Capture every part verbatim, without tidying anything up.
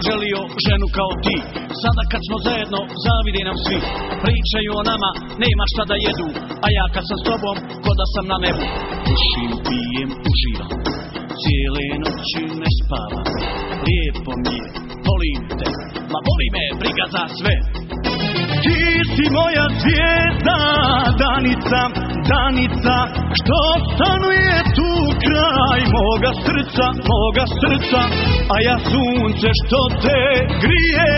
želio ženu kao ti. Sada kad smo zajedno, zavide nam svi. Pričaju o nama, nema šta da jedu. A ja kad sam s tobom, ko da sam na nebu. Pušim, pijem, uživam, cijele noći ne spavam. Lijepo mi je, volim te, ma boli me briga za sve. Ti si moja zvijezda, danica, danica, što stanuje tu kraj moga srca, moga srca, a ja sunce što te grije.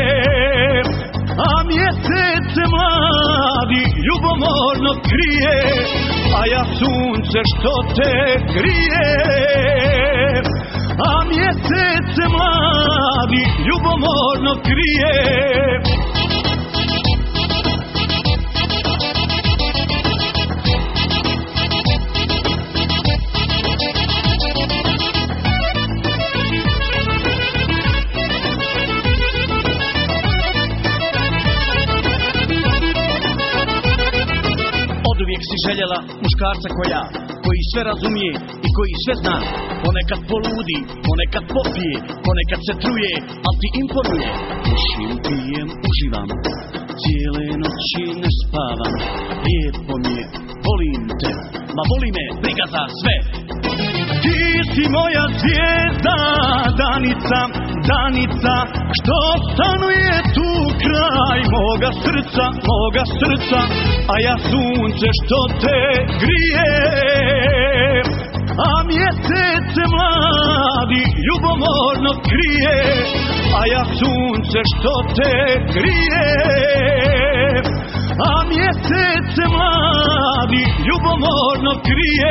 A mjesece mladi ljubomorno krije, a ja sunce što te grije. A mjesece mladi ljubomorno krije. Oduvijek si željela muškarca ko ja, koji sve razumije i koji sve zna. Ponekad poludi, ponekad popije, ponekad se truje, al ti imponuje. Pušim, pijem, uživam, cijele noći ne spavam. Lijepo mi je, volim te, ma voli me briga za sve. Ti si moja zvijezda, danica, danica, što stanuje tu kraj moga srca, moga srca, a ja sunce što te grije. A mjesece mladi ljubomorno krije, a ja sunce što te grije. A mjesece mladi ljubomorno krije.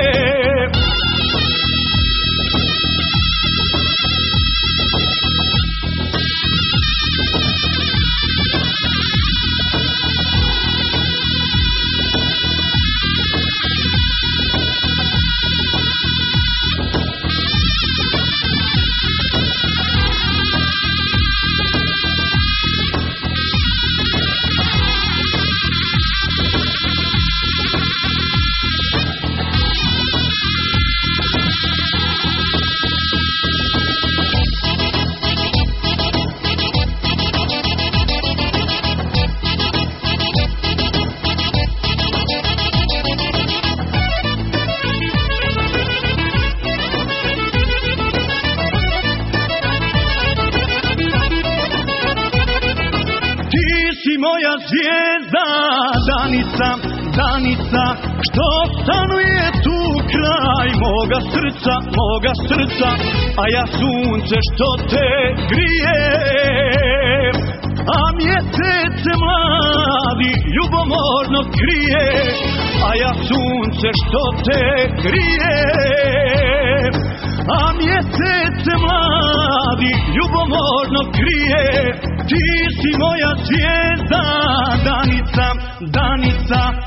Moja zvijezda, danica, danica, što stanuje tu kraj moga srca, moga srca, a ja sunce što te grije. A mjesece mladi ljubomorno krije, a ja sunce što te grije. A mjesece mladi ljubomorno krije. Ti si moja zvijezda, danica, danica,